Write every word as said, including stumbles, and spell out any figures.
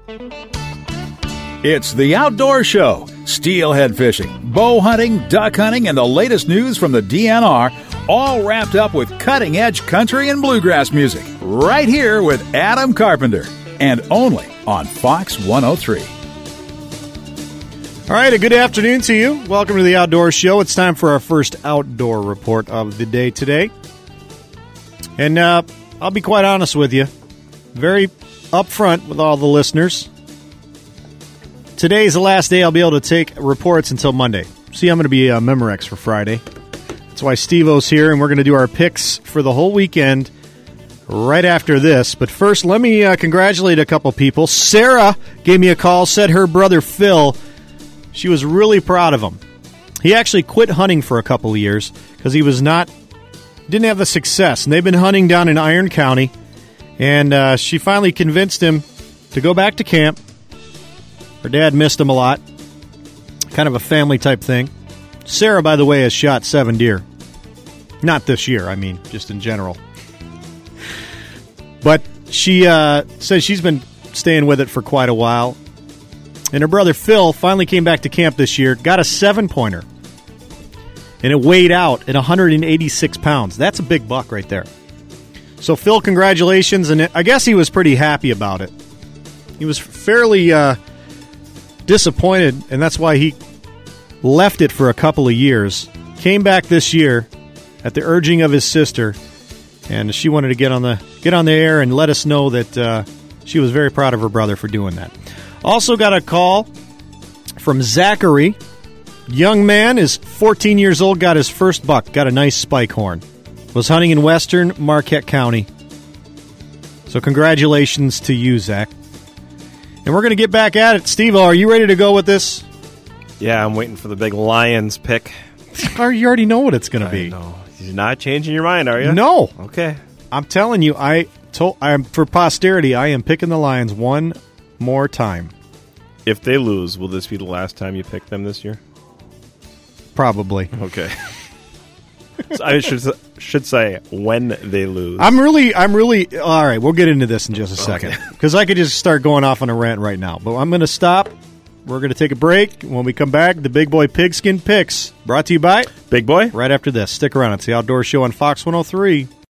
It's the Outdoor Show. Steelhead fishing, bow hunting, duck hunting, and the latest news from the D N R, all wrapped up with cutting-edge country and bluegrass music. Right here with Adam Carpenter, and only on Fox one oh three. All right, a good afternoon to you. Welcome to the Outdoor Show. It's time for our first outdoor report of the day today. And uh, I'll be quite honest with you, very upfront with all the listeners. Today is the last day I'll be able to take reports until Monday. See, I'm going to be uh, Memorex for Friday. That's why Steve-O's here, and we're going to do our picks for the whole weekend right after this. But first, let me uh, congratulate a couple people. Sarah gave me a call, said her brother Phil, she was really proud of him. He actually quit hunting for a couple of years because he was not, didn't have the success. And they've been hunting down in Iron County, and uh, she finally convinced him to go back to camp. Her dad missed him a lot. Kind of a family type thing. Sarah, by the way, has shot seven deer. Not this year, I mean, just in general. But she uh, says she's been staying with it for quite a while. And her brother Phil finally came back to camp this year, got a seven-pointer. And it weighed out at one hundred eighty-six pounds. That's a big buck right there. So, Phil, congratulations. And I guess he was pretty happy about it. He was fairly uh, disappointed, and that's why he left it for a couple of years. Came back this year at the urging of his sister, and she wanted to get on the get on the air and let us know that uh, she was very proud of her brother for doing that. Also got a call from Zachary. Young man is fourteen years old, got his first buck, got a nice spike horn. Was hunting in western Marquette County. So congratulations to you, Zach. And we're going to get back at it. Steve, are you ready to go with this? Yeah, I'm waiting for the big Lions pick. You already know what it's going to be. No, you're not changing your mind, are you? No. Okay. I'm telling you, I told I'm for posterity, I am picking the Lions one more time. If they lose, will this be the last time you pick them this year? Probably. Okay. So I should should say when they lose. I'm really, I'm really. All right, we'll get into this in just a second because I could just start going off on a rant right now. But I'm going to stop. We're going to take a break. When we come back, the Big Boy Pigskin Picks, brought to you by Big Boy. Right after this, stick around. It's the Outdoor Show on Fox one oh three.